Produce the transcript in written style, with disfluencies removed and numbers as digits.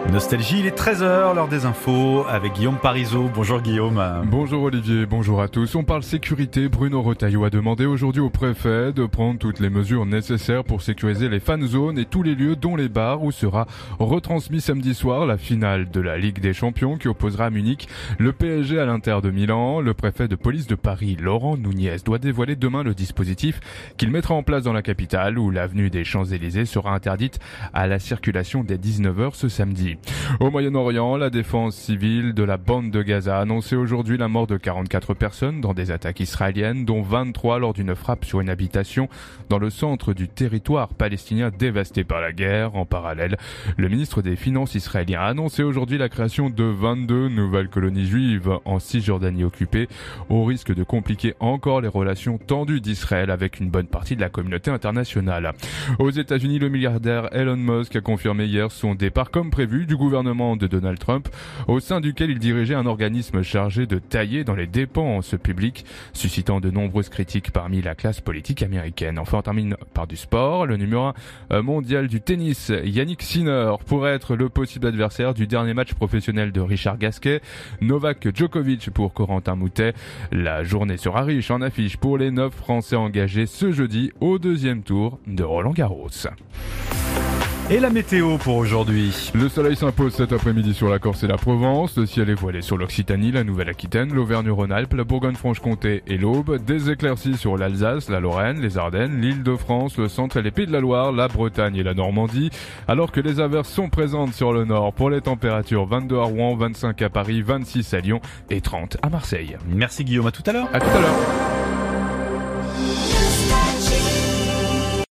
Nostalgie, il est 13h, l'heure des infos avec Guillaume Parisot. Bonjour Guillaume. Bonjour Olivier, bonjour à tous. On parle sécurité. Bruno Retailleau a demandé aujourd'hui au préfet de prendre toutes les mesures nécessaires pour sécuriser les fan zones et tous les lieux dont les bars où sera retransmis samedi soir la finale de la Ligue des Champions qui opposera à Munich le PSG à l'Inter de Milan. Le préfet de police de Paris, Laurent Nunez, doit dévoiler demain le dispositif qu'il mettra en place dans la capitale où l'avenue des Champs-Élysées sera interdite à la circulation dès 19h ce samedi. Au Moyen-Orient, la défense civile de la bande de Gaza a annoncé aujourd'hui la mort de 44 personnes dans des attaques israéliennes, dont 23 lors d'une frappe sur une habitation dans le centre du territoire palestinien dévasté par la guerre. En parallèle, le ministre des Finances israélien a annoncé aujourd'hui la création de 22 nouvelles colonies juives en Cisjordanie occupée, au risque de compliquer encore les relations tendues d'Israël avec une bonne partie de la communauté internationale. Aux États-Unis, le milliardaire Elon Musk a confirmé hier son départ comme prévu du gouvernement de Donald Trump, au sein duquel il dirigeait un organisme chargé de tailler dans les dépenses publiques, suscitant de nombreuses critiques parmi la classe politique américaine. Enfin, on termine par du sport. Le numéro 1 mondial du tennis, Yannick Sinner, pourrait être le possible adversaire du dernier match professionnel de Richard Gasquet. Novak Djokovic pour Corentin Moutet. La journée sera riche en affiches pour les 9 Français engagés ce jeudi au deuxième tour de Roland-Garros. Et la météo pour aujourd'hui. Le soleil s'impose cet après-midi sur la Corse et la Provence. Le ciel est voilé sur l'Occitanie, la Nouvelle-Aquitaine, l'Auvergne-Rhône-Alpes, la Bourgogne-Franche-Comté et l'Aube. Des éclaircies sur l'Alsace, la Lorraine, les Ardennes, l'Île-de-France, le centre et les Pays de la Loire, la Bretagne et la Normandie. Alors que les averses sont présentes sur le nord. Pour les températures, 22 à Rouen, 25 à Paris, 26 à Lyon et 30 à Marseille. Merci Guillaume, à tout à l'heure. À tout à l'heure.